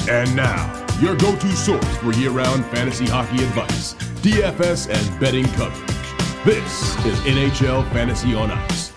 And now, your go-to source for year-round fantasy hockey advice, DFS and betting coverage. This is NHL Fantasy on Ice.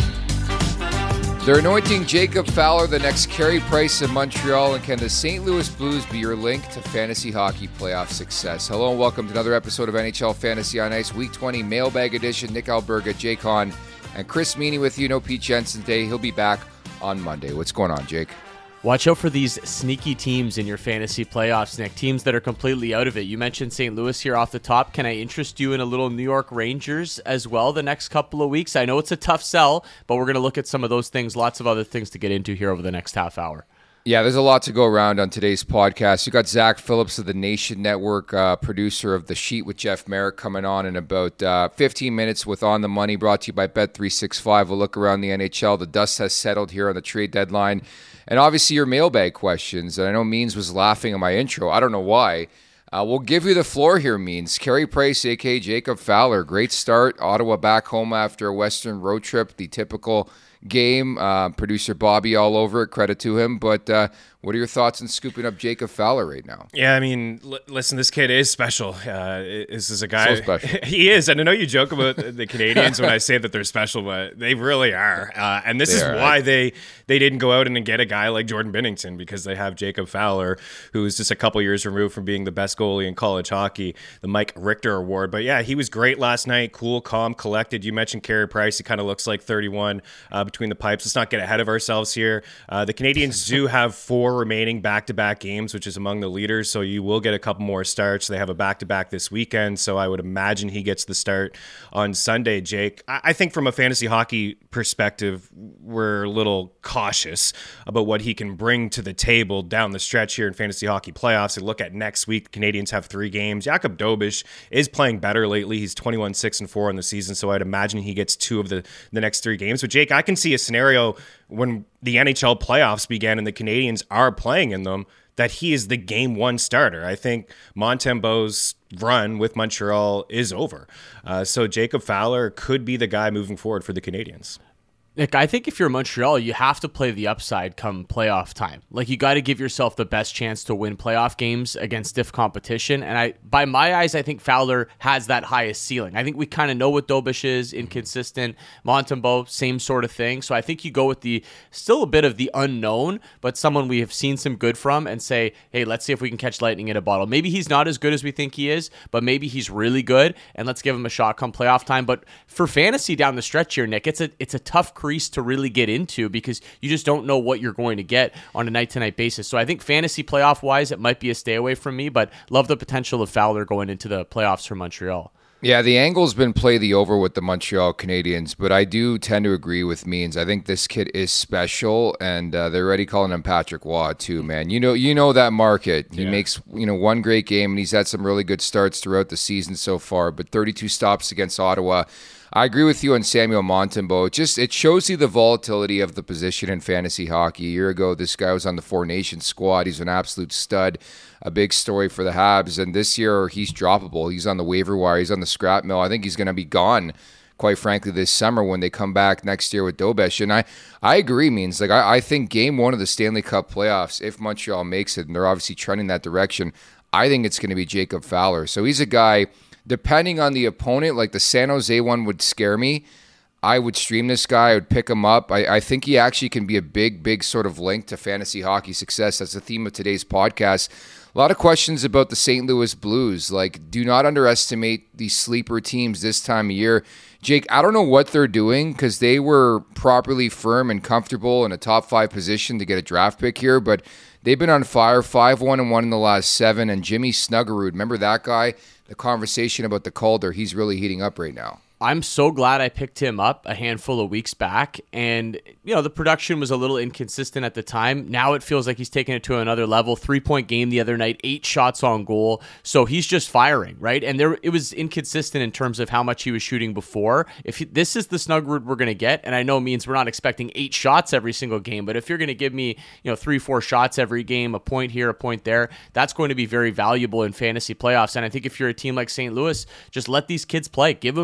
They're anointing Jacob Fowler the next Carey Price in Montreal, and can the St. Louis Blues be your link to fantasy hockey playoff success? Hello and welcome to another episode of NHL Fantasy on Ice, Week 20 Mailbag Edition. Nick Alberga, Jake Hahn, and Chris Meany with you. No Pete Jensen today. He'll be back on Monday. What's going on, Jake? Watch out for these sneaky teams in your fantasy playoffs, Nick. Teams that are completely out of it. You mentioned St. Louis here off the top. Can I interest you in a little New York Rangers as well the next couple of weeks? I know it's a tough sell, but we're going to look at some of those things, lots of other things to get into here over the next half hour. Yeah, there's a lot to go around on today's podcast. You got Zach Phillips of the Nation Network, producer of The Sheet with Jeff Merrick, coming on in about 15 minutes with On the Money, brought to you by Bet365. We'll look around the NHL. The dust has settled here on the trade deadline. And obviously your mailbag questions. And I know Means was laughing at my intro. I don't know why. We'll give you the floor here, Means. Carey Price, a.k.a. Jacob Fowler. Great start. Ottawa back home after a Western road trip. The typical game. Producer Bobby all over it. Credit to him. But what are your thoughts on scooping up Jacob Fowler right now? Yeah, I mean, listen, this kid is special. This is a guy. So special. He is. And I know you joke about the Canadians when I say that they're special, but they really are. And this is why they didn't go out and get a guy like Jordan Binnington, because they have Jacob Fowler, who is just a couple years removed from being the best goalie in college hockey, the Mike Richter Award. But yeah, he was great last night. Cool, calm, collected. You mentioned Carey Price. He kind of looks like 31 between the pipes. Let's not get ahead of ourselves here. The Canadians do have 4 remaining back-to-back games, which is among the leaders, so you will get a couple more starts. They have a back-to-back this weekend, so I would imagine he gets the start on Sunday, Jake. I think from a fantasy hockey perspective, we're a little cautious about what he can bring to the table down the stretch here in fantasy hockey playoffs. And look at next week, the Canadians have 3 games. Jakub Dobeš is playing better lately. He's 21-6-4 in the season, so I'd imagine he gets 2 of the next 3 games. But Jake, I can see a scenario when the NHL playoffs began and the Canadians are playing in them, that he is the game 1 starter. I think Montembeault's run with Montreal is over. So Jacob Fowler could be the guy moving forward for the Canadians. Nick, I think if you're Montreal, you have to play the upside come playoff time. Like, you got to give yourself the best chance to win playoff games against stiff competition. And by my eyes, I think Fowler has that highest ceiling. I think we kind of know what Dobeš is, inconsistent. Montembeault, same sort of thing. So I think you go with still a bit of the unknown, but someone we have seen some good from, and say, hey, let's see if we can catch lightning in a bottle. Maybe he's not as good as we think he is, but maybe he's really good, and let's give him a shot come playoff time. But for fantasy down the stretch here, Nick, it's a tough crease to really get into, because you just don't know what you're going to get on a night-to-night basis. So I think fantasy playoff-wise, it might be a stay away from me, but love the potential of Fowler going into the playoffs for Montreal. Yeah, the angle's been play the over with the Montreal Canadiens, but I do tend to agree with Means. I think this kid is special, and they're already calling him Patrick Waugh too, man. You know that market. He makes one great game, and he's had some really good starts throughout the season so far, but 32 stops against Ottawa. I agree with you on Samuel Montembeault. It shows you the volatility of the position in fantasy hockey. A year ago, this guy was on the 4 Nations squad. He's an absolute stud, a big story for the Habs. And this year, he's droppable. He's on the waiver wire. He's on the scrap mill. I think he's going to be gone, quite frankly, this summer when they come back next year with Dobeš. And I agree, Means. Like, I think game 1 of the Stanley Cup playoffs, if Montreal makes it, and they're obviously trending that direction, I think it's going to be Jacob Fowler. So he's a guy, depending on the opponent, like the San Jose one would scare me. I would stream this guy. I would pick him up. I think he actually can be a big sort of link to fantasy hockey success. That's the theme of today's podcast. A lot of questions about the St. Louis Blues. Like, do not underestimate these sleeper teams this time of year. Jake, I don't know what they're doing, because they were properly firm and comfortable in a top 5 position to get a draft pick here, but they've been on fire, 5-1-1 in the last 7, and Jimmy Snuggerud, remember that guy? The conversation about the Calder, he's really heating up right now. I'm so glad I picked him up a handful of weeks back. And, you know, the production was a little inconsistent at the time. Now it feels like he's taking it to another level. 3-point game the other night, 8 shots on goal. So he's just firing, right? And it was inconsistent in terms of how much he was shooting before. This is the Snuggerud we're going to get, and I know it means we're not expecting 8 shots every single game, but if you're going to give me, 3-4 shots every game, a point here, a point there, that's going to be very valuable in fantasy playoffs. And I think if you're a team like St. Louis, just let these kids play. Give them 8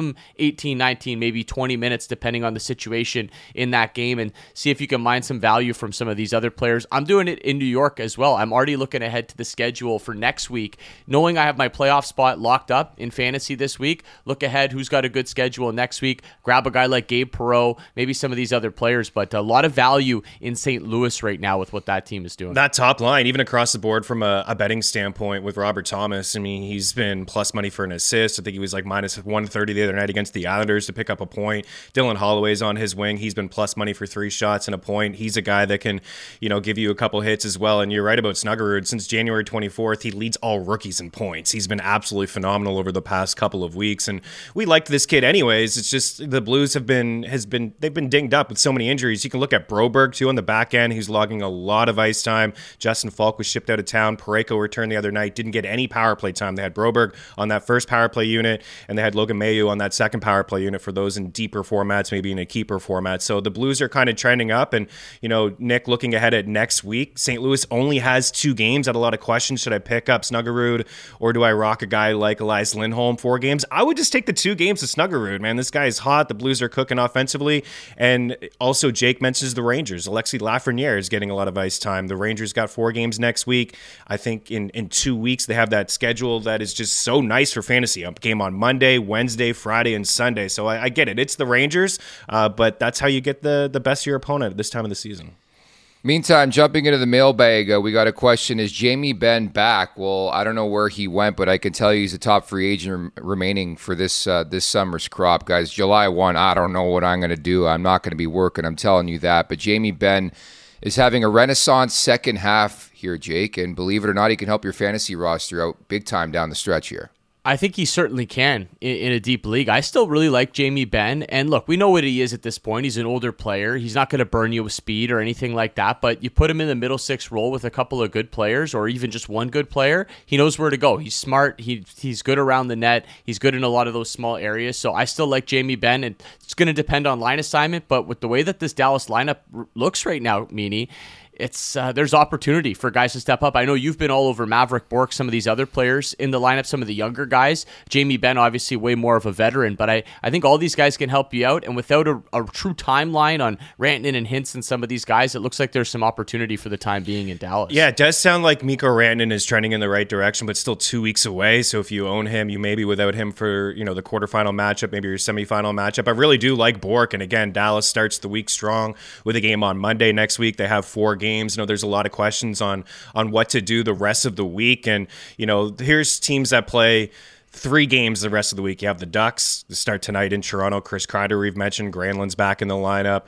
18, 19, maybe 20 minutes, depending on the situation in that game, and see if you can mine some value from some of these other players. I'm doing it in New York as well. I'm already looking ahead to the schedule for next week, knowing I have my playoff spot locked up in fantasy this week. Look ahead, who's got a good schedule next week. Grab a guy like Gabe Perreault, maybe some of these other players, but a lot of value in St. Louis right now with what that team is doing. That top line, even across the board from a betting standpoint with Robert Thomas, I mean, he's been plus money for an assist. I think he was like minus 130 the other night against the Islanders to pick up a point. Dylan Holloway's on his wing. He's been plus money for 3 shots and a point. He's a guy that can, give you a couple hits as well. And you're right about Snuggerud. Since January 24th, he leads all rookies in points. He's been absolutely phenomenal over the past couple of weeks. And we liked this kid anyways. It's just the Blues they've been dinged up with so many injuries. You can look at Broberg too on the back end. He's logging a lot of ice time. Justin Falk was shipped out of town. Parayko returned the other night. Didn't get any power play time. They had Broberg on that first power play unit, and they had Logan Mailloux on that second power play unit for those in deeper formats, maybe in a keeper format. So the Blues are kind of trending up. And, Nick, looking ahead at next week, St. Louis only has 2 games. I had a lot of questions. Should I pick up Snuggerud or do I rock a guy like Elias Lindholm 4 games? I would just take the 2 games of Snuggerud, man. This guy is hot. The Blues are cooking offensively. And also, Jake mentions the Rangers. Alexis Lafreniere is getting a lot of ice time. The Rangers got 4 games next week. I think in 2 weeks, they have that schedule that is just so nice for fantasy. A game on Monday, Wednesday, Friday, and Sunday. So I get it. It's the Rangers, but that's how you get the best of your opponent at this time of the season. Meantime, jumping into the mailbag, we got a question. Is Jamie Benn back? Well, I don't know where he went, but I can tell you he's a top free agent remaining for this summer's crop. Guys, July 1, I don't know what I'm going to do. I'm not going to be working. I'm telling you that. But Jamie Benn is having a renaissance second half here, Jake. And believe it or not, he can help your fantasy roster out big time down the stretch here. I think he certainly can in a deep league. I still really like Jamie Benn. And look, we know what he is at this point. He's an older player. He's not going to burn you with speed or anything like that. But you put him in the middle 6 role with a couple of good players or even just one good player, he knows where to go. He's smart. He's good around the net. He's good in a lot of those small areas. So I still like Jamie Benn. And it's going to depend on line assignment. But with the way that this Dallas lineup looks right now, Meanie, it's there's opportunity for guys to step up. I know you've been all over Maverick Bourque, some of these other players in the lineup, some of the younger guys. Jamie Benn, obviously way more of a veteran, but I think all these guys can help you out. And without a true timeline on Rantanen and Hintz and some of these guys, it looks like there's some opportunity for the time being in Dallas. Yeah, it does sound like Mikko Rantanen is trending in the right direction, but still 2 weeks away. So if you own him, you may be without him for the quarterfinal matchup, maybe your semifinal matchup. I really do like Bourque. And again, Dallas starts the week strong with a game on Monday next week. They have 4 games. There's a lot of questions on what to do the rest of the week. And, here's teams that play 3 games the rest of the week. You have the Ducks to start tonight in Toronto. Chris Kreider, we've mentioned. Granlund's back in the lineup.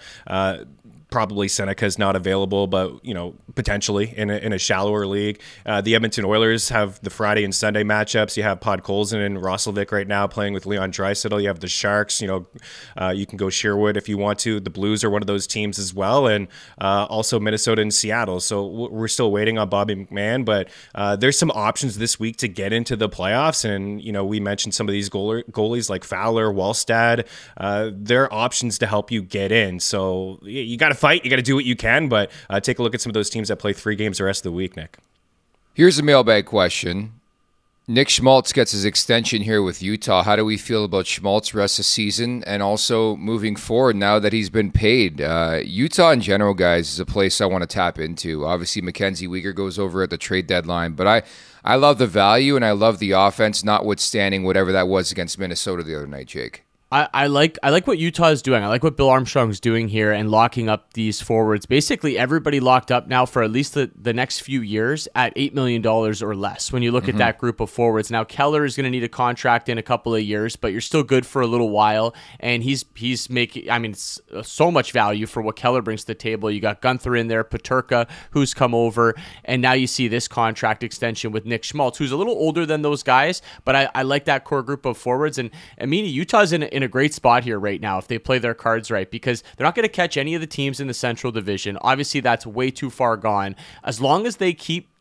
Probably Seneca's not available, but potentially in a shallower league. The Edmonton Oilers have the Friday and Sunday matchups. You have Podkolzin and Roslovic right now playing with Leon Draisaitl. You have the Sharks. You can go Sherwood if you want to. The Blues are one of those teams as well, and also Minnesota and Seattle. So we're still waiting on Bobby McMahon, but there's some options this week to get into the playoffs. And we mentioned some of these goalies like Fowler, Wallstad. They're options to help you get in. So you got to fight. You got to do what you can, but take a look at some of those teams that play 3 games the rest of the week, Nick. Here's a mailbag question. Nick Schmaltz gets his extension here with Utah. How do we feel about Schmaltz rest of the season and also moving forward now that he's been paid? Utah in general, guys, is a place I want to tap into. Obviously, Mackenzie Weegar goes over at the trade deadline, but I love the value and I love the offense, notwithstanding whatever that was against Minnesota the other night, Jake. I like what Utah is doing. I like what Bill Armstrong's doing here and locking up these forwards. Basically, everybody locked up now for at least the next few years at $8 million or less when you look at that group of forwards. Now, Keller is going to need a contract in a couple of years, but you're still good for a little while. And he's making, it's so much value for what Keller brings to the table. You got Gunther in there, Peterka, who's come over. And now you see this contract extension with Nick Schmaltz, who's a little older than those guys. But I like that core group of forwards. And Utah's in a great spot here right now if they play their cards right, because they're not going to catch any of the teams in the Central Division. Obviously, that's way too far gone. As long as they keep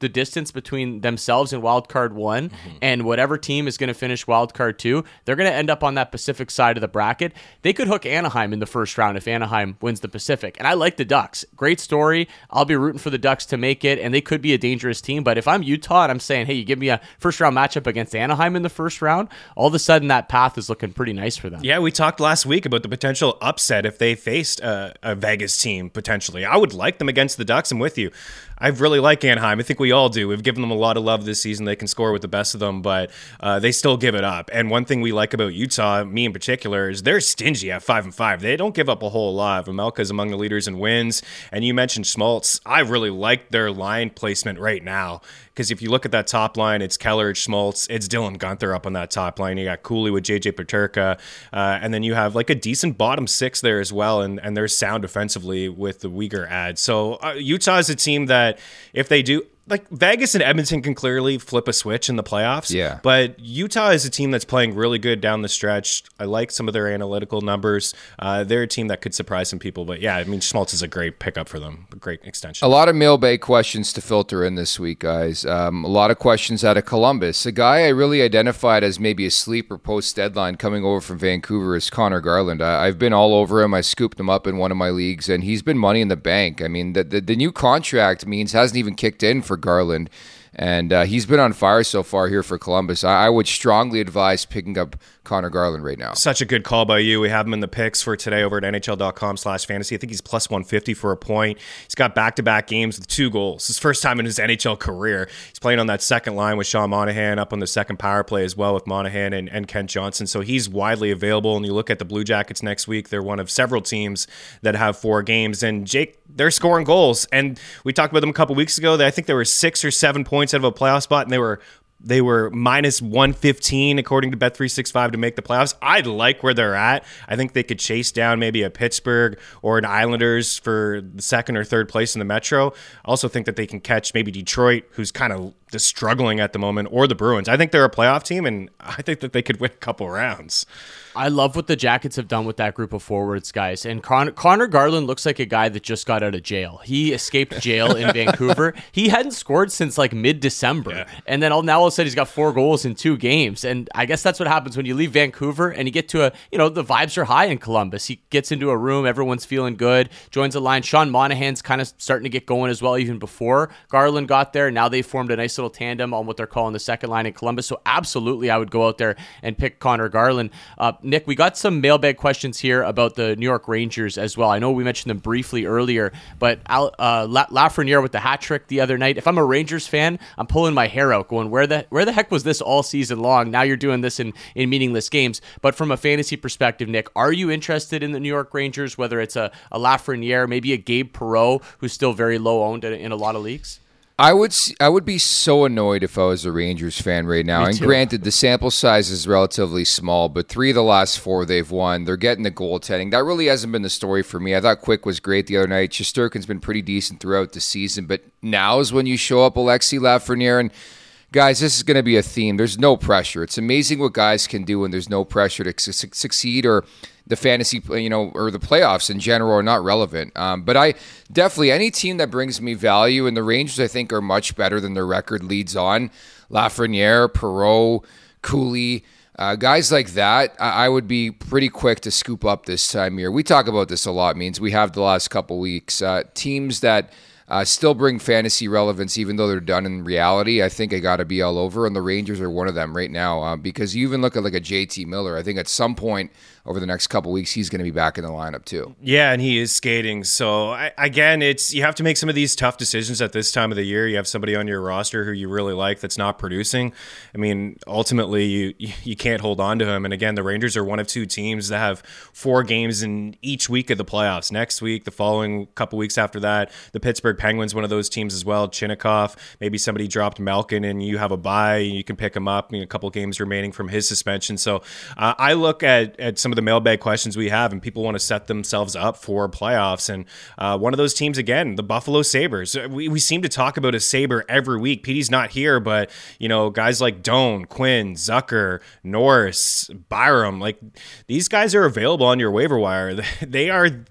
the distance between themselves and wild card 1 and whatever team is going to finish wild card 2, they're going to end up on that Pacific side of the bracket. They could hook Anaheim in the first round if Anaheim wins the Pacific. And I like the Ducks. Great story. I'll be rooting for the Ducks to make it, and they could be a dangerous team. But if I'm Utah and I'm saying, hey, you give me a first round matchup against Anaheim in the first round, all of a sudden that path is looking pretty nice for them. Yeah, we talked last week about the potential upset if they faced a Vegas team potentially. I would like them against the Ducks. I'm with you. I really like Anaheim. I think we all do. We've given them a lot of love this season. They can score with the best of them, but they still give it up. And one thing we like about Utah, me in particular, is they're stingy at 5-5. They don't give up a whole lot. Vejmelka's among the leaders in wins. And you mentioned Schmaltz. I really like their line placement right now, because if you look at that top line, it's Keller, it's Schmaltz, it's Dylan Guenther up on that top line. You got Cooley with JJ Peterka, and then you have like a decent bottom six there as well, and they're sound defensively with the Uyghur ad. So Utah is a team that if they do, like Vegas and Edmonton can clearly flip a switch in the playoffs. Yeah. But Utah is a team that's playing really good down the stretch. I like some of their analytical numbers. They're a team that could surprise some people. But yeah, I mean, Schmaltz is a great pickup for them, a great extension. A lot of mailbag questions to filter in this week, guys. A lot of questions out of Columbus. A guy I really identified as maybe a sleeper post-deadline coming over from Vancouver is Connor Garland. I've been all over him. I scooped him up in one of my leagues, and he's been money in the bank. I mean, the new contract means hasn't even kicked in for Garland, and he's been on fire so far here for Columbus. I would strongly advise picking up Connor Garland right now. Such a good call by you. We have him in the picks for today over at NHL.com/fantasy. I think he's plus 150 for a point. He's got back-to-back games with 2 goals. His first time in his NHL career. He's playing on that second line with Sean Monahan, up on the second power play as well with Monahan and Kent Johnson. So he's widely available. And you look at the Blue Jackets next week, they're one of several teams that have 4 games. And Jake, they're scoring goals. And we talked about them a couple weeks ago. I think there were 6 or 7 points out of a playoff spot, and they were minus 115 according to Bet365 to make the playoffs. I like where they're at. I think they could chase down maybe a Pittsburgh or an Islanders for the second or third place in the Metro. I also think that they can catch maybe Detroit, who's kind of just struggling at the moment, or the Bruins. I think they're a playoff team, and I think that they could win a couple rounds. I love what the Jackets have done with that group of forwards, guys. And Connor Garland looks like a guy that just got out of jail. He escaped jail in Vancouver. He hadn't scored since like mid-December. Yeah. And then now all of a sudden he's got 4 goals in 2 games. And I guess that's what happens when you leave Vancouver and you get to the vibes are high in Columbus. He gets into a room, everyone's feeling good, joins a line. Sean Monahan's kind of starting to get going as well, even before Garland got there. Now they formed a nice little tandem on what they're calling the second line in Columbus. So absolutely, I would go out there and pick Connor Garland. Nick, we got some mailbag questions here about the New York Rangers as well. I know we mentioned them briefly earlier, but Lafreniere with the hat trick the other night. If I'm a Rangers fan, I'm pulling my hair out going, where the heck was this all season long? Now you're doing this in meaningless games. But from a fantasy perspective, Nick, are you interested in the New York Rangers, whether it's a Lafreniere, maybe a Gabe Perreault, who's still very low owned in a lot of leagues? I would be so annoyed if I was a Rangers fan right now. And granted, the sample size is relatively small, but 3 of the last 4 they've won. They're getting the goaltending. That really hasn't been the story for me. I thought Quick was great the other night. Shesterkin's been pretty decent throughout the season, but now is when you show up Alexis Lafreniere. And guys, this is going to be a theme. There's no pressure. It's amazing what guys can do when there's no pressure to succeed, or the fantasy, or the playoffs in general are not relevant. But I definitely, any team that brings me value, and the Rangers I think are much better than their record leads on. Lafreniere, Perreault, Cooley, guys like that, I would be pretty quick to scoop up this time of year. We talk about this a lot, means we have the last couple weeks. Teams that still bring fantasy relevance even though they're done in reality, I think I got to be all over, and the Rangers are one of them right now, because you even look at like a JT Miller. I think at some point over the next couple weeks, he's going to be back in the lineup too. Yeah, and he is skating. So, again, you have to make some of these tough decisions at this time of the year. You have somebody on your roster who you really like that's not producing. I mean, ultimately, you can't hold on to him. And again, the Rangers are one of 2 teams that have 4 games in each week of the playoffs. Next week, the following couple weeks after that, the Pittsburgh Penguins, one of those teams as well. Chinnikov, maybe somebody dropped Malkin and you have a bye, and you can pick him up. A couple games remaining from his suspension. So I look at some of the mailbag questions we have, and people want to set themselves up for playoffs. And one of those teams, again, the Buffalo Sabres. We seem to talk about a Sabre every week. Petey's not here, but guys like Doan, Quinn, Zucker, Norris, Byram, like these guys are available on your waiver wire. They are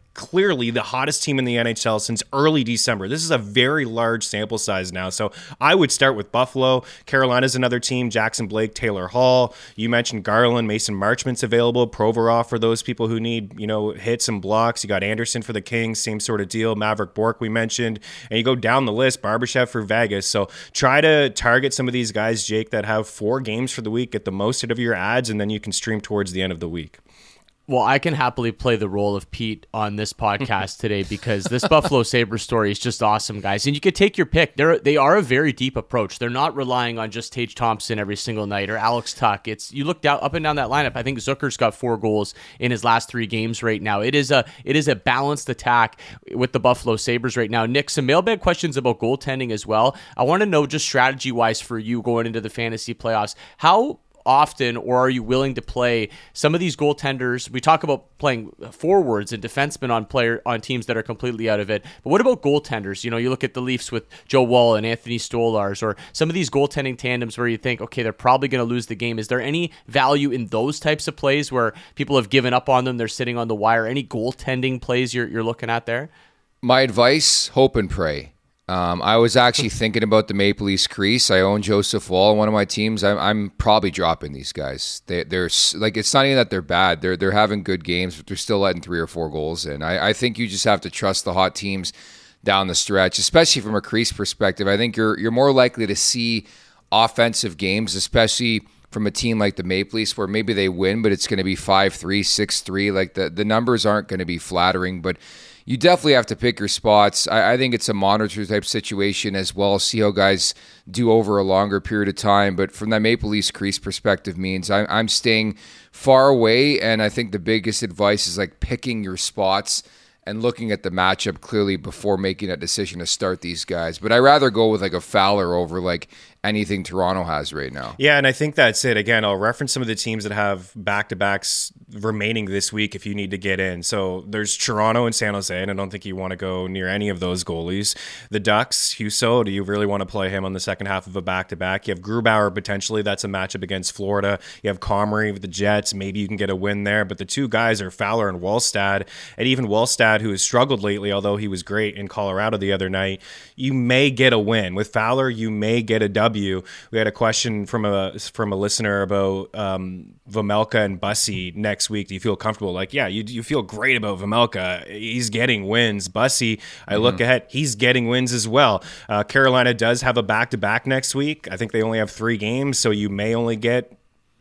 clearly the hottest team in the NHL since early December. This is a very large sample size now. So I would start with Buffalo. Carolina's another team. Jackson Blake, Taylor Hall. You mentioned Garland. Mason Marchment's available. Provorov for those people who need, hits and blocks. You got Anderson for the Kings. Same sort of deal. Maverick Bourque we mentioned. And you go down the list. Barbashev for Vegas. So try to target some of these guys, Jake, that have 4 games for the week. Get the most out of your ads, and then you can stream towards the end of the week. Well, I can happily play the role of Pete on this podcast today because this Buffalo Sabres story is just awesome, guys. And you could take your pick. They are a very deep approach. They're not relying on just Tage Thompson every single night or Alex Tuch. You look down up and down that lineup. I think Zucker's got 4 goals in his last 3 games right now. It is a balanced attack with the Buffalo Sabres right now. Nick, some mailbag questions about goaltending as well. I want to know just strategy-wise for you going into the fantasy playoffs, how often or are you willing to play some of these goaltenders? We talk about playing forwards and defensemen on teams that are completely out of it, but what about goaltenders? You look at the Leafs with Joe Woll and Anthony Stolarz, or some of these goaltending tandems where you think, okay, they're probably going to lose the game. Is there any value in those types of plays where people have given up on them, they're sitting on the wire? Any goaltending plays you're looking at there? My advice, hope and pray. I was actually thinking about the Maple Leafs crease. I own Joseph Woll on one of my teams. I'm probably dropping these guys. They're like, it's not even that they're bad. They're having good games, but they're still letting 3 or 4 goals in. I think you just have to trust the hot teams down the stretch, especially from a crease perspective. I think you're more likely to see offensive games, especially from a team like the Maple Leafs, where maybe they win, but it's going to be 5-3, 6-3. Like the numbers aren't going to be flattering, but you definitely have to pick your spots. I think it's a monitor type situation as well. See how guys do over a longer period of time. But from that Maple Leafs crease perspective means I'm staying far away. And I think the biggest advice is like picking your spots and looking at the matchup clearly before making that decision to start these guys. But I'd rather go with like a Fowler over like anything Toronto has right now. Yeah, and I think that's it. Again, I'll reference some of the teams that have back-to-backs remaining this week if you need to get in. So there's Toronto and San Jose, and I don't think you want to go near any of those goalies. The Ducks, Husso, do you really want to play him on the second half of a back-to-back? You have Grubauer, potentially. That's a matchup against Florida. You have Comrie with the Jets. Maybe you can get a win there. But the 2 guys are Fowler and Wallstad. And even Wallstad, who has struggled lately, although he was great in Colorado the other night, you may get a win. With Fowler, you may get a W. We had a question from a listener about Vejmelka and Bussy next week. Do you feel comfortable? Like, yeah, you feel great about Vejmelka. He's getting wins. Bussy, I look ahead, he's getting wins as well. Carolina does have a back-to-back next week. I think they only have 3 games, so you may only get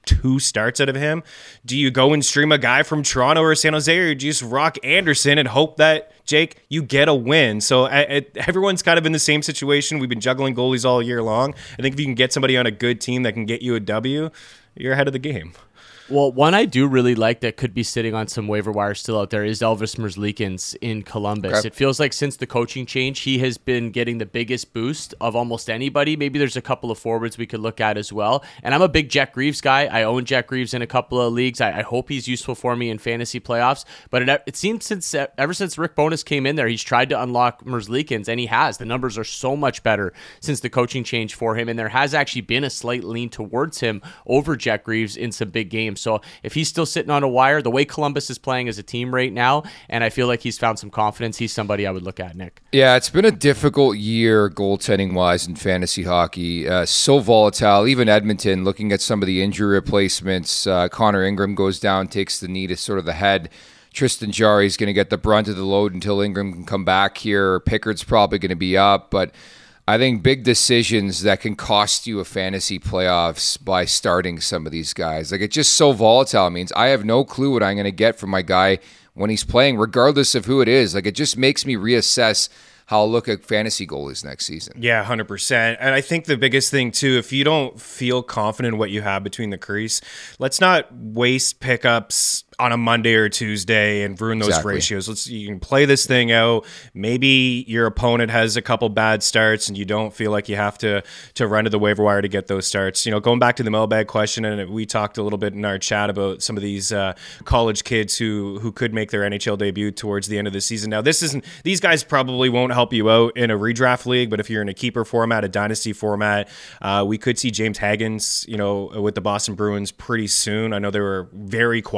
2 starts out of him. Do you go and stream a guy from Toronto or San Jose, or do you just rock Anderson and hope that, Jake, you get a win? So everyone's kind of in the same situation. We've been juggling goalies all year long. I think if you can get somebody on a good team that can get you a W, you're ahead of the game. Well, one I do really like that could be sitting on some waiver wire still out there is Elvis Merzlikins in Columbus. Okay. It feels like since the coaching change, he has been getting the biggest boost of almost anybody. Maybe there's a couple of forwards we could look at as well. And I'm a big Jack Greaves guy. I own Jack Greaves in a couple of leagues. I hope he's useful for me in fantasy playoffs. But it seems ever since Rick Bowness came in there, he's tried to unlock Merzlikins, and he has. The numbers are so much better since the coaching change for him, and there has actually been a slight lean towards him over Jack Greaves in some big games. So if he's still sitting on a wire, the way Columbus is playing as a team right now, and I feel like he's found some confidence, he's somebody I would look at, Nick. Yeah, it's been a difficult year goaltending-wise in fantasy hockey. So volatile. Even Edmonton, looking at some of the injury replacements, Connor Ingram goes down, takes the knee to sort of the head. Tristan Jarry is going to get the brunt of the load until Ingram can come back here. Pickard's probably going to be up, but I think big decisions that can cost you a fantasy playoffs by starting some of these guys. Like, it's just so volatile. It means I have no clue what I'm going to get from my guy when he's playing, regardless of who it is. Like, it just makes me reassess how I'll look at fantasy goalies next season. Yeah, 100%. And I think the biggest thing, too, if you don't feel confident in what you have between the crease, let's not waste pickups on a Monday or Tuesday and ruin those ratios. You can play this thing out. Maybe your opponent has a couple bad starts and you don't feel like you have to run to the waiver wire to get those starts. You know, going back to the mailbag question, and we talked a little bit in our chat about some of these college kids who could make their NHL debut towards the end of the season. Now, these guys probably won't help you out in a redraft league, but if you're in a keeper format, a dynasty format, we could see James Haggins, with the Boston Bruins pretty soon. I know they were very quiet at the deadline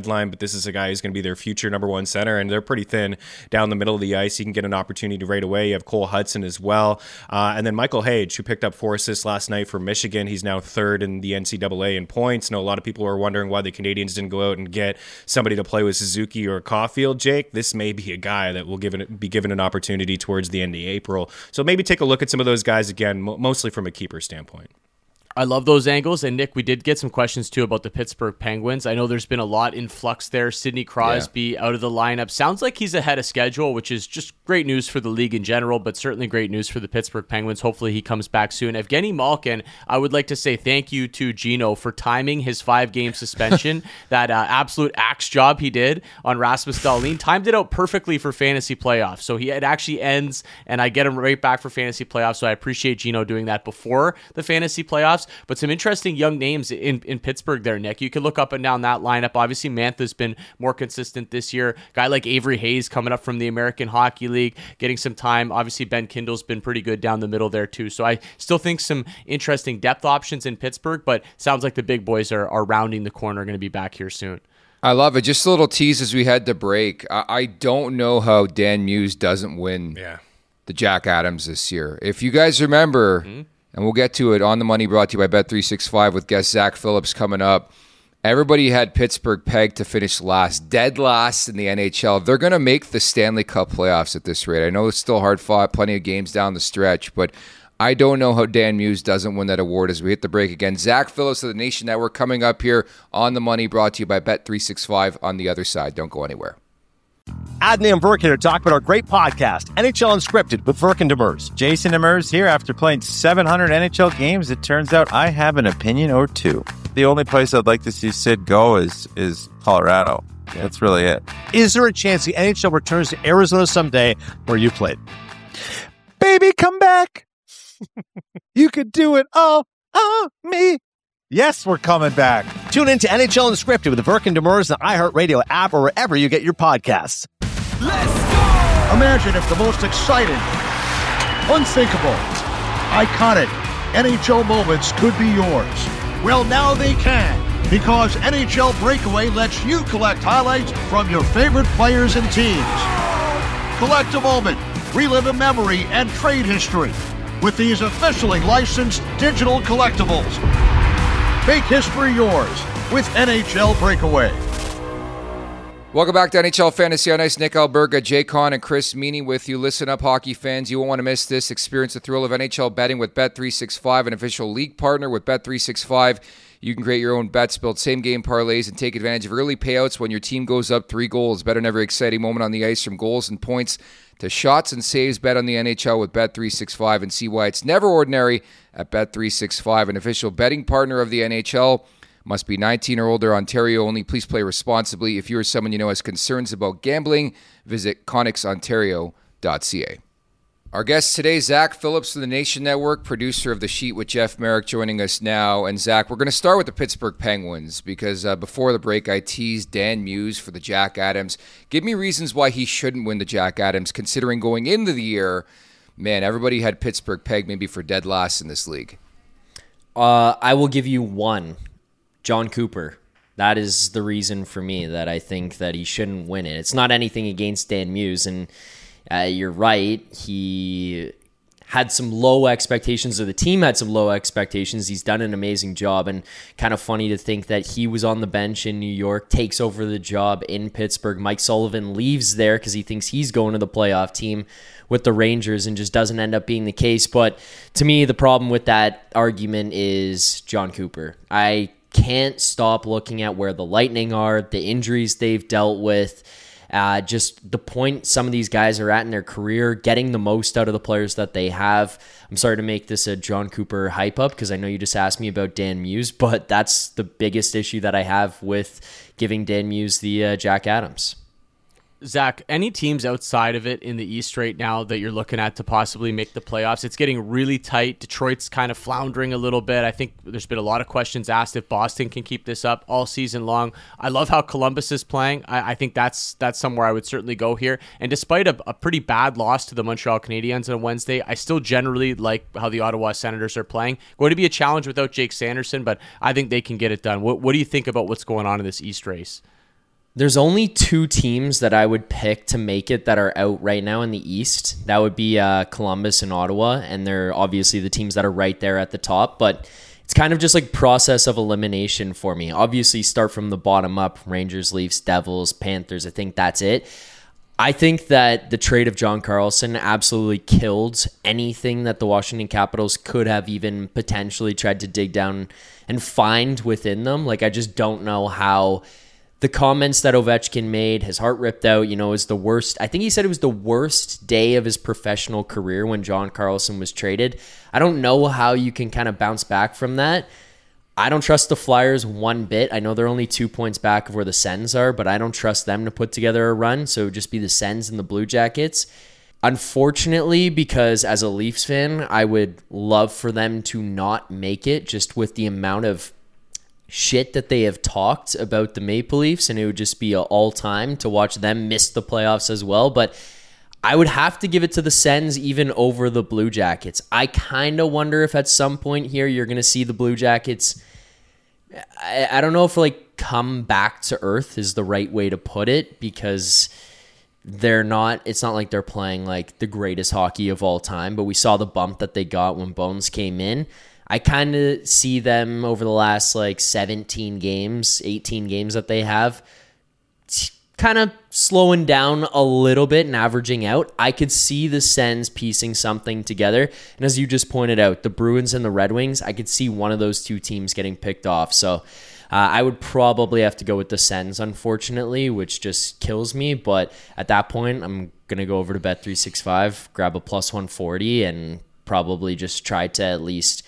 deadline, but this is a guy who's going to be their future number one center, and they're pretty thin down the middle of the ice. He can get an opportunity right away. You have Cole Hudson as well. And then Michael Hage, who picked up 4 assists last night for Michigan. He's now third in the NCAA in points. I know a lot of people are wondering why the Canadians didn't go out and get somebody to play with Suzuki or Caulfield. Jake, this may be a guy that will be given an opportunity towards the end of April. So maybe take a look at some of those guys again, mostly from a keeper standpoint. I love those angles. And Nick, we did get some questions too about the Pittsburgh Penguins. I know there's been a lot in flux there. Sidney Crosby out of the lineup. Sounds like he's ahead of schedule, which is just great news for the league in general, but certainly great news for the Pittsburgh Penguins. Hopefully he comes back soon. Evgeny Malkin, I would like to say thank you to Gino for timing his 5-game suspension. That absolute axe job he did on Rasmus Dahlin. Timed it out perfectly for fantasy playoffs. So it actually ends, and I get him right back for fantasy playoffs. So I appreciate Gino doing that before the fantasy playoffs. But some interesting young names in Pittsburgh there, Nick. You can look up and down that lineup. Obviously, Mantha's been more consistent this year. Guy like Avery Hayes coming up from the American Hockey League, getting some time. Obviously, Ben Kindle's been pretty good down the middle there too. So I still think some interesting depth options in Pittsburgh, but sounds like the big boys are rounding the corner, going to be back here soon. I love it. Just a little tease as we head to break. I don't know how Dan Muse doesn't win the Jack Adams this year. If you guys remember... And we'll get to it on the money, brought to you by Bet365 with guest Zach Phillips coming up. Everybody had Pittsburgh pegged to finish last, dead last in the NHL. They're going to make the Stanley Cup playoffs at this rate. I know it's still hard fought, plenty of games down the stretch, but I don't know how Dan Muse doesn't win that award as we hit the break again. Zach Phillips of the Nation Network coming up here on the money, brought to you by Bet365 on the other side. Don't go anywhere. Adney and Verkin are talking about our great podcast, NHL Unscripted with Verkin Demers. Jason Demers here. After playing 700 NHL games, it turns out I have an opinion or two. The only place I'd like to see Sid go is Colorado. That's really it. Is there a chance the NHL returns to Arizona someday where you played? Baby, come back. You could do it all on me. Yes, we're coming back. Tune in to NHL Unscripted with the Verkin Demers on the iHeartRadio app or wherever you get your podcasts. Let's go! Imagine if the most exciting, unthinkable, iconic NHL moments could be yours. Well, now they can, because NHL Breakaway lets you collect highlights from your favorite players and teams. Collect a moment, relive a memory, and trade history with these officially licensed digital collectibles. Make history yours with NHL Breakaway. Welcome back to NHL Fantasy on Ice. Nick Alberga, Jay Conn, and Chris Meany with you. Listen up, hockey fans. You won't want to miss this. Experience the thrill of NHL betting with Bet365, an official league partner with Bet365. You can create your own bets, build same-game parlays, and take advantage of early payouts when your team goes up 3 goals. Bet on every exciting moment on the ice, from goals and points to shots and saves. Bet on the NHL with Bet365 and see why it's never ordinary at Bet365, an official betting partner of the NHL. Must be 19 or older, Ontario only. Please play responsibly. If you or someone you know has concerns about gambling, visit connexontario.ca. Our guest today, Zach Phillips of the Nation Network, producer of The Sheet with Jeff Merrick, joining us now. And Zach, we're going to start with the Pittsburgh Penguins because before the break, I teased Dan Muse for the Jack Adams. Give me reasons why he shouldn't win the Jack Adams, considering going into the year, man, everybody had Pittsburgh pegged maybe for dead last in this league. I will give you one. John Cooper. That is the reason for me that I think that he shouldn't win it. It's not anything against Dan Muse, and you're right. He had some low expectations, or the team had some low expectations. He's done an amazing job, and kind of funny to think that he was on the bench in New York, takes over the job in Pittsburgh. Mike Sullivan leaves there because he thinks he's going to the playoff team with the Rangers, and just doesn't end up being the case. But to me, the problem with that argument is John Cooper. I can't stop looking at where the Lightning are, the injuries they've dealt with, just the point some of these guys are at in their career, getting the most out of the players that they have. I'm sorry to make this a John Cooper hype up because I know you just asked me about Dan Muse, but that's the biggest issue that I have with giving Dan Muse the Jack Adams. Zach, any teams outside of it in the East right now that you're looking at to possibly make the playoffs? It's getting really tight. Detroit's kind of floundering a little bit. I think there's been a lot of questions asked if Boston can keep this up all season long. I love how Columbus is playing. I think that's somewhere I would certainly go here. And despite a pretty bad loss to the Montreal Canadiens on Wednesday, I still generally like how the Ottawa Senators are playing. Going to be a challenge without Jake Sanderson, but I think they can get it done. What do you think about what's going on in this East race? There's only 2 teams that I would pick to make it that are out right now in the East. That would be Columbus and Ottawa, and they're obviously the teams that are right there at the top, but it's kind of just like process of elimination for me. Obviously, start from the bottom up, Rangers, Leafs, Devils, Panthers. I think that's it. I think that the trade of John Carlson absolutely killed anything that the Washington Capitals could have even potentially tried to dig down and find within them. Like, I just don't know how the comments that Ovechkin made, his heart ripped out, is the worst. I think he said it was the worst day of his professional career when John Carlson was traded. I don't know how you can kind of bounce back from that. I don't trust the Flyers one bit. I know they're only 2 points back of where the Sens are, but I don't trust them to put together a run. So just be the Sens and the Blue Jackets. Unfortunately, because as a Leafs fan, I would love for them to not make it, just with the amount of shit that they have talked about the Maple Leafs, and it would just be all time to watch them miss the playoffs as well. But I would have to give it to the Sens even over the Blue Jackets. I kind of wonder if at some point here you're going to see the Blue Jackets, I don't know if like come back to earth is the right way to put it, because it's not like they're playing like the greatest hockey of all time, but we saw the bump that they got when Bones came in. I kind of see them over the last like 17 games, 18 games that they have, kind of slowing down a little bit and averaging out. I could see the Sens piecing something together. And as you just pointed out, the Bruins and the Red Wings, I could see one of those 2 teams getting picked off. So I would probably have to go with the Sens, unfortunately, which just kills me. But at that point, I'm going to go over to Bet365, grab a plus 140, and probably just try to at least,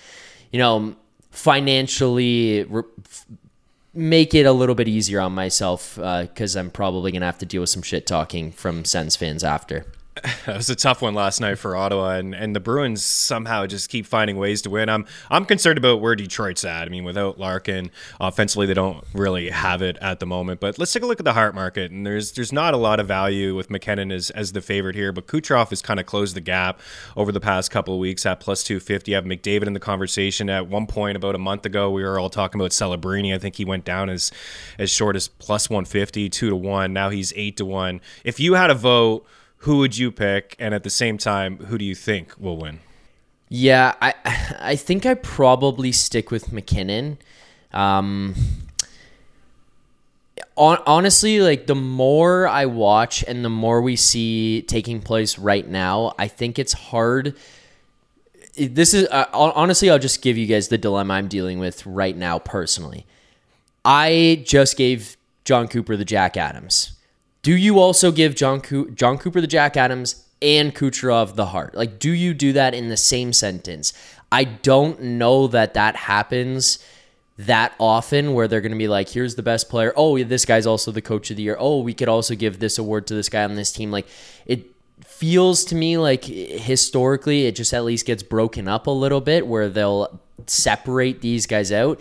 financially make it a little bit easier on myself, because I'm probably going to have to deal with some shit talking from Sens fans after. That was a tough one last night for Ottawa, and the Bruins somehow just keep finding ways to win. I'm concerned about where Detroit's at. I mean, without Larkin, offensively they don't really have it at the moment. But let's take a look at the Hart market, and there's not a lot of value with McKinnon as the favorite here, but Kucherov has kind of closed the gap over the past couple of weeks at plus 250. You have McDavid in the conversation. At one point about a month ago, we were all talking about Celebrini. I think he went down as short as plus 150, 2-1. Now he's 8-1. If you had a vote, who would you pick? And at the same time, who do you think will win? Yeah, I think I probably stick with McKinnon. Honestly, like the more I watch and the more we see taking place right now, I think it's hard. This is honestly, I'll just give you guys the dilemma I'm dealing with right now personally. I just gave John Cooper the Jack Adams. Do you also give John Cooper the Jack Adams and Kucherov the Hart? Like, do you do that in the same sentence? I don't know that happens that often where they're going to be like, here's the best player. Oh, this guy's also the coach of the year. Oh, we could also give this award to this guy on this team. Like, it feels to me like historically it just at least gets broken up a little bit where they'll separate these guys out.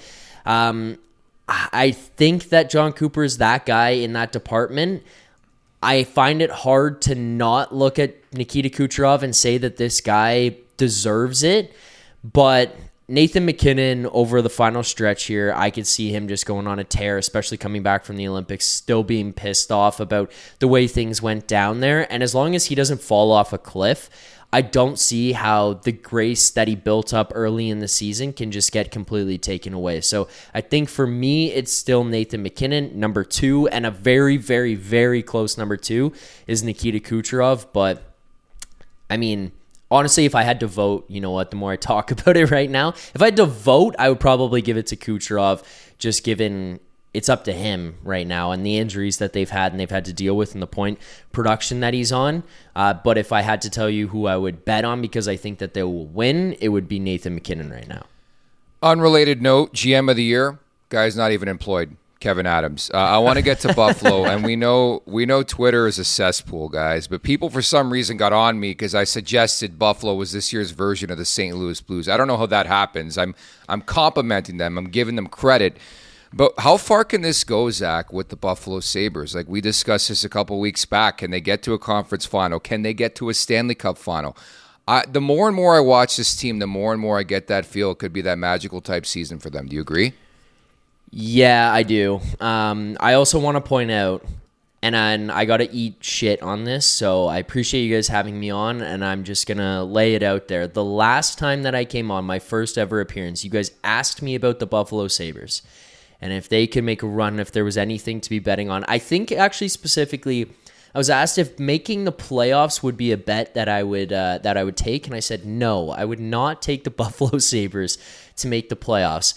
I think that John Cooper is that guy in that department. I find it hard to not look at Nikita Kucherov and say that this guy deserves it. But Nathan McKinnon over the final stretch here, I could see him just going on a tear, especially coming back from the Olympics, still being pissed off about the way things went down there. And as long as he doesn't fall off a cliff, I don't see how the grace that he built up early in the season can just get completely taken away. So I think for me, it's still Nathan McKinnon, number 2, and a very, very, very close number 2 is Nikita Kucherov. But I mean, honestly, if I had to vote, you know what, the more I talk about it right now, if I had to vote, I would probably give it to Kucherov, just given it's up to him right now and the injuries that they've had and they've had to deal with and the point production that he's on. But if I had to tell you who I would bet on because I think that they will win, it would be Nathan McKinnon right now. Unrelated note, GM of the year, guy's not even employed, Kevin Adams. I want to get to Buffalo, and we know Twitter is a cesspool, guys, but people for some reason got on me because I suggested Buffalo was this year's version of the St. Louis Blues. I don't know how that happens. I'm complimenting them. I'm giving them credit. But how far can this go, Zach, with the Buffalo Sabres? Like we discussed this a couple weeks back. Can they get to a conference final? Can they get to a Stanley Cup final? The more and more I watch this team, the more and more I get that feel it could be that magical type season for them. Do you agree? Yeah, I do. I also want to point out, and I got to eat shit on this, so I appreciate you guys having me on, and I'm just going to lay it out there. The last time that I came on, my first ever appearance, you guys asked me about the Buffalo Sabres, and if they could make a run, if there was anything to be betting on. I think actually specifically, I was asked if making the playoffs would be a bet that I would take, and I said no, I would not take the Buffalo Sabres to make the playoffs.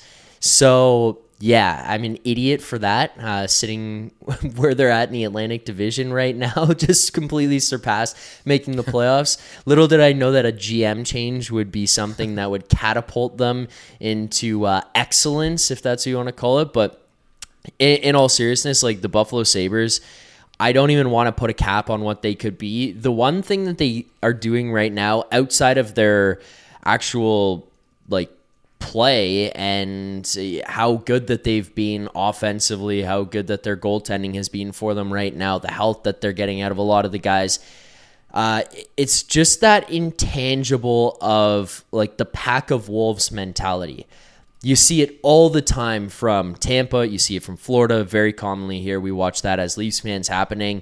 So yeah, I'm an idiot for that, sitting where they're at in the Atlantic Division right now, just completely surpassed making the playoffs. Little did I know that a GM change would be something that would catapult them into excellence, if that's what you want to call it. But in all seriousness, like the Buffalo Sabres, I don't even want to put a cap on what they could be. The one thing that they are doing right now, outside of their actual like play and how good that they've been offensively, how good that their goaltending has been for them right now, the health that they're getting out of a lot of the guys, it's just that intangible of like the pack of wolves mentality. You see it all the time from Tampa. You see it from Florida very commonly here. We watch that as Leafs fans happening.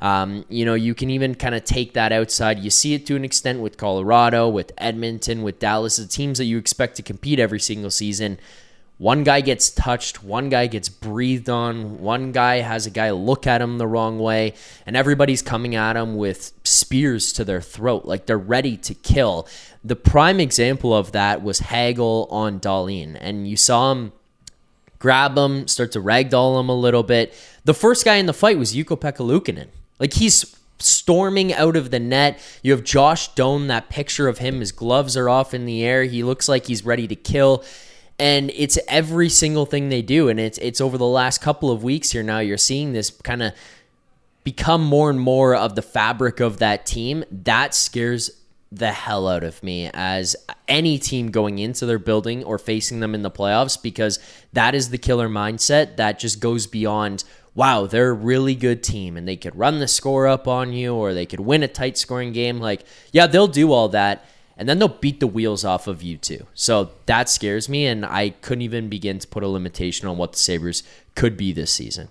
You can even kind of take that outside. You see it to an extent with Colorado, with Edmonton, with Dallas, the teams that you expect to compete every single season. One guy gets touched, one guy gets breathed on, one guy has a guy look at him the wrong way, and everybody's coming at him with spears to their throat, like they're ready to kill. The prime example of that was Hagel on Dahlin, and you saw him grab him, start to ragdoll him a little bit. The first guy in the fight was Ukko-Pekka Luukkonen. Like, he's storming out of the net. You have Josh Doan, that picture of him, his gloves are off in the air. He looks like he's ready to kill. And it's every single thing they do. And it's over the last couple of weeks here now, you're seeing this kind of become more and more of the fabric of that team. That scares the hell out of me as any team going into their building or facing them in the playoffs, because that is the killer mindset that just goes beyond, wow, they're a really good team and they could run the score up on you or they could win a tight scoring game. Like, yeah, they'll do all that, and then they'll beat the wheels off of you too. So that scares me, and I couldn't even begin to put a limitation on what the Sabres could be this season.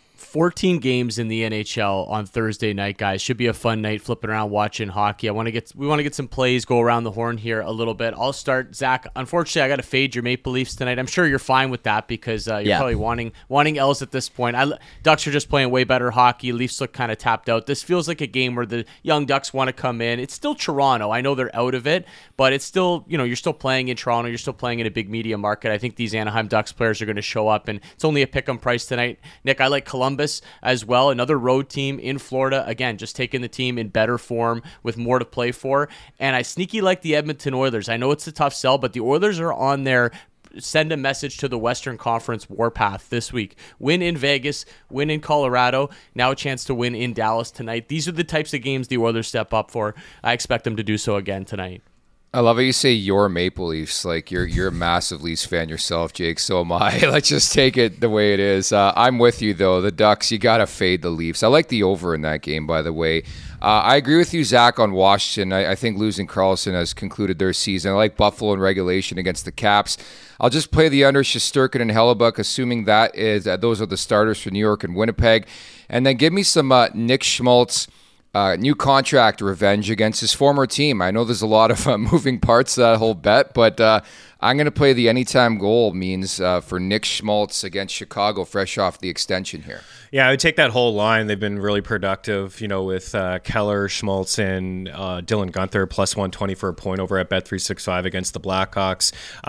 14 games in the NHL on Thursday night, guys. Should be a fun night flipping around watching hockey. We want to get some plays, go around the horn here a little bit. I'll start. Zach, unfortunately, I got to fade your Maple Leafs tonight. I'm sure you're fine with that because you're probably wanting L's at this point. Ducks are just playing way better hockey. Leafs look kind of tapped out. This feels like a game where the young Ducks want to come in. It's still Toronto. I know they're out of it, but it's still, you're still playing in Toronto. You're still playing in a big media market. I think these Anaheim Ducks players are going to show up, and it's only a pick-em price tonight. Nick, I like Columbus as well, another road team in Florida, again, just taking the team in better form with more to play for. And I sneaky like the Edmonton Oilers. I know it's a tough sell, but the Oilers are on their send a message to the Western Conference warpath this week. Win in Vegas, win in Colorado, now a chance to win in Dallas tonight. These are the types of games the Oilers step up for. I expect them to do so again tonight. I love how you say your Maple Leafs. Like you're a massive Leafs fan yourself, Jake. So am I. Let's just take it the way it is. I'm with you though. The Ducks, you gotta fade the Leafs. I like the over in that game, by the way. I agree with you, Zach, on Washington. I think losing Karlsson has concluded their season. I like Buffalo in regulation against the Caps. I'll just play the under Shesterkin and Hellebuck, assuming those are the starters for New York and Winnipeg, and then give me some Nick Schmaltz. New contract revenge against his former team. I know there's a lot of moving parts to that whole bet, but I'm going to play the anytime goal means for Nick Schmaltz against Chicago, fresh off the extension here. Yeah, I would take that whole line. They've been really productive, with Keller, Schmaltz, and Dylan Guenther, plus 120 for a point over at Bet365 against the Blackhawks.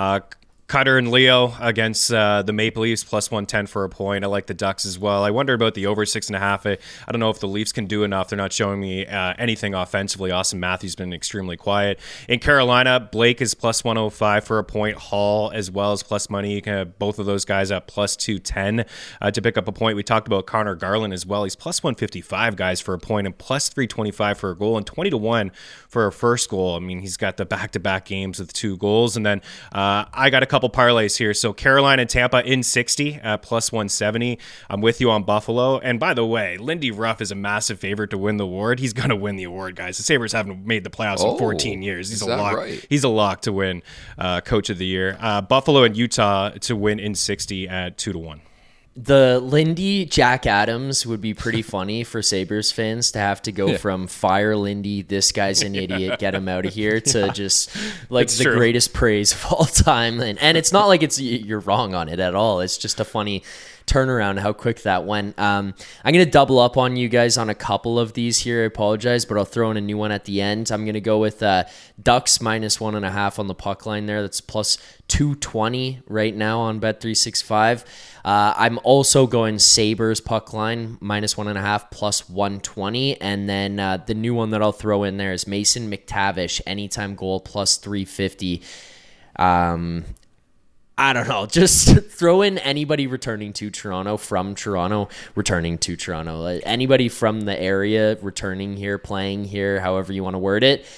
Cutter and Leo against the Maple Leafs, plus 110 for a point. I like the Ducks as well. I wonder about the over 6.5. I don't know if the Leafs can do enough. They're not showing me anything offensively. Austin Matthews been extremely quiet. In Carolina, Blake is plus 105 for a point. Hall as well as plus money. You can have both of those guys at plus 210 to pick up a point. We talked about Connor Garland as well. He's plus 155, guys, for a point, and plus 325 for a goal, and 20-1 for a first goal. I mean, he's got the back-to-back games with 2 goals. And then I got a couple couple parlays here. So Carolina and Tampa in 60 at plus 170. I'm with you on Buffalo. And by the way, Lindy Ruff is a massive favorite to win the award. He's going to win the award, guys. The Sabres haven't made the playoffs in 14 years. He's a lock. Right? He's a lock to win Coach of the Year. Buffalo and Utah to win in 60 at 2-1. The Lindy Jack Adams would be pretty funny for Sabres fans to have to go from fire Lindy, this guy's an idiot, get him out of here, to just like it's the true. Greatest praise of all time. And it's not like you're wrong on it at all. It's just a funny turnaround, how quick that went. I'm going to double up on you guys on a couple of these here. I apologize, but I'll throw in a new one at the end. I'm going to go with Ducks minus 1.5 on the puck line there. That's plus 220 right now on Bet365. I'm also going Sabres puck line minus 1.5 plus 120. And then the new one that I'll throw in there is Mason McTavish anytime goal plus 350. I don't know. Just throw in anybody returning to Toronto, returning to Toronto. Anybody from the area returning here, playing here, however you want to word it.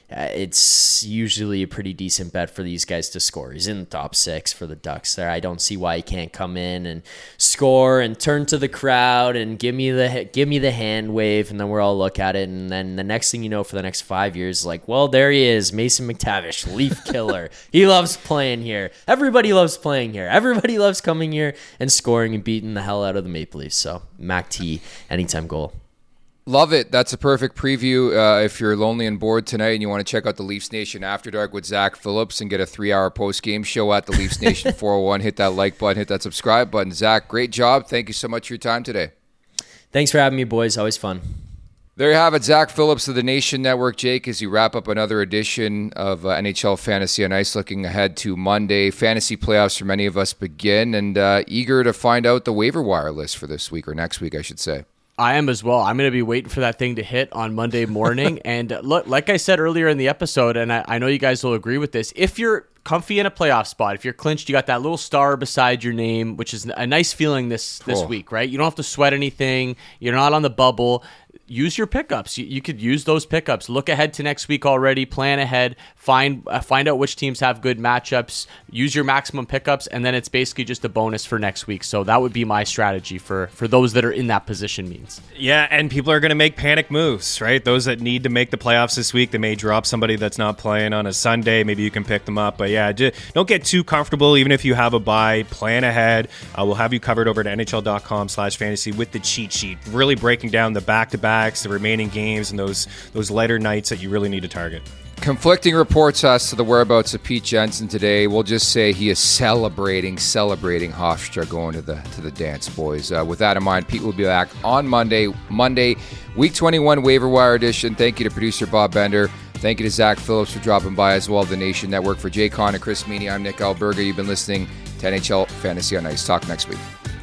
It's usually a pretty decent bet for these guys to score. He's in the top 6 for the Ducks there. I don't see why he can't come in and score and turn to the crowd and give me the hand wave, and then we'll all look at it. And then the next thing you know, for the next 5 years, like, well, there he is, Mason McTavish, Leaf killer. He loves playing here. Everybody loves playing here. Everybody loves coming here and scoring and beating the hell out of the Maple Leafs. So Mac T, anytime goal. Love it. That's a perfect preview. If you're lonely and bored tonight and you want to check out the Leafs Nation After Dark with Zach Phillips and get a 3-hour post-game show at the Leafs Nation 401, hit that like button, hit that subscribe button. Zach, great job. Thank you so much for your time today. Thanks for having me, boys. Always fun. There you have it, Zach Phillips of the Nation Network. Jake, as you wrap up another edition of NHL Fantasy on Ice, looking ahead to Monday. Fantasy playoffs for many of us begin, and eager to find out the waiver wire list for this week, or next week, I should say. I am as well. I'm going to be waiting for that thing to hit on Monday morning. And look, like I said earlier in the episode, and I know you guys will agree with this, if you're comfy in a playoff spot, if you're clinched, you got that little star beside your name, which is a nice feeling this week, right? You don't have to sweat anything. You're not on the bubble. Use your pickups. You could use those pickups. Look ahead to next week already. Plan ahead. Find out which teams have good matchups. Use your maximum pickups, and then it's basically just a bonus for next week. So that would be my strategy for those that are in that position. Means. Yeah, and people are going to make panic moves, right? Those that need to make the playoffs this week, they may drop somebody that's not playing on a Sunday. Maybe you can pick them up. But yeah, don't get too comfortable. Even if you have a bye, plan ahead. We'll have you covered over at NHL.com/fantasy with the cheat sheet, really breaking down the back-to-back, the remaining games, and those lighter nights that you really need to target. Conflicting reports as to the whereabouts of Pete Jensen today. We'll just say he is celebrating Hofstra going to the dance, boys. With that in mind, Pete will be back on Monday, Week 21 Waiver Wire Edition. Thank you to producer Bob Bender. Thank you to Zach Phillips for dropping by as well, the Nation Network. For Jay Conn and Chris Meany, I'm Nick Alberga. You've been listening to NHL Fantasy on Ice. Talk next week.